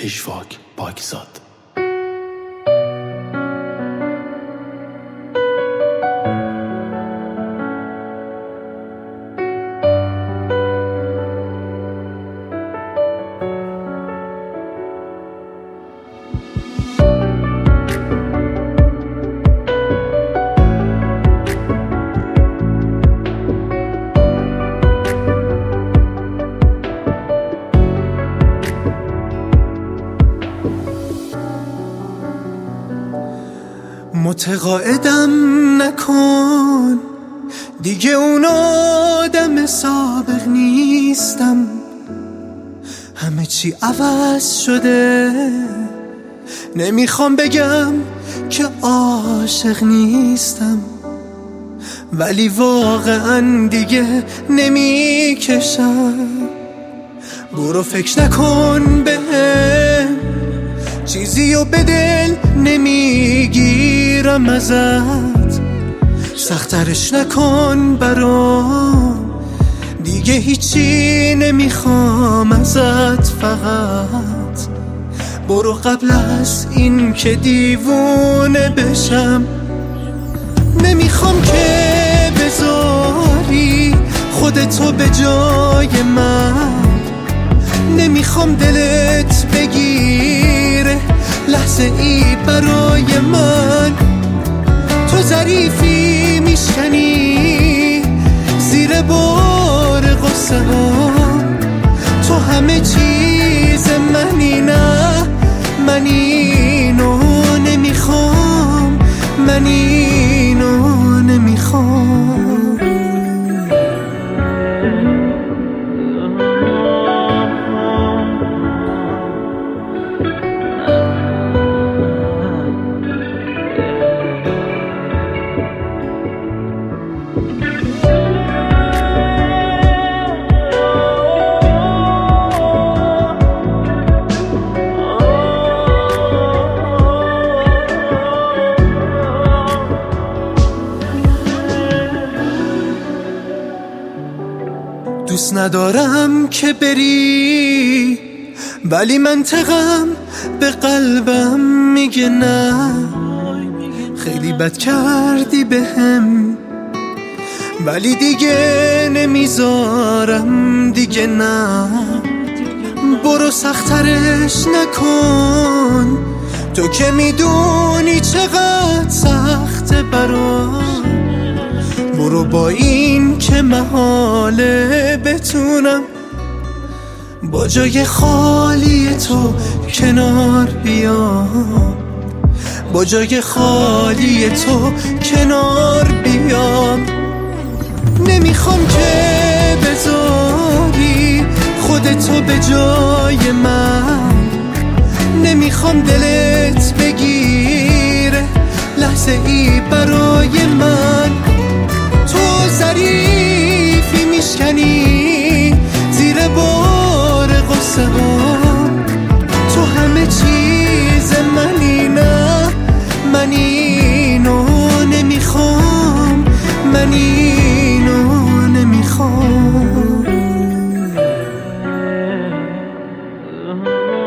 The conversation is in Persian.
پژواک پاکزاد. متقاعدم نکن دیگه اون آدم سابق نیستم، همه چی عوض شده. نمیخوام بگم که عاشق نیستم، ولی واقعا دیگه نمیکشم. برو فکر نکن بهم، چیزیو به دل نمیگیرم ازت. سخترش نکن برام، دیگه هیچی نمیخوام ازت. فقط برو قبل از این که دیوونه بشم. نمیخوام که بذاری خودتو به جای من، نمیخوام دلت بگیره لحظه ای برای من. تو ظریفی میشکنی زیر بار غصه هم، تو همه چیز منی. نه من اینو نمیخوام، من اینو نمیخوام. دوست ندارم که بری، ولی منطقم به قلبم میگه نه. خیلی بد کردی بهم، ولی دیگه نمیذارم دیگه. نه برو سخترش نکن، تو که میدونی چقدر سخته برام. برو با این که محاله بتونم با جای خالی تو کنار بیام، با جای خالی تو کنار بیام. نمیخوام که بذاری خودتو به جای من، نمیخوام دلت بگیره لحظه ای برای من. تو ظریفی میشکنی زیر بار غصه هم، تو همه چیز منی. نه من اینو نمیخوام، من اینو نمیخوام.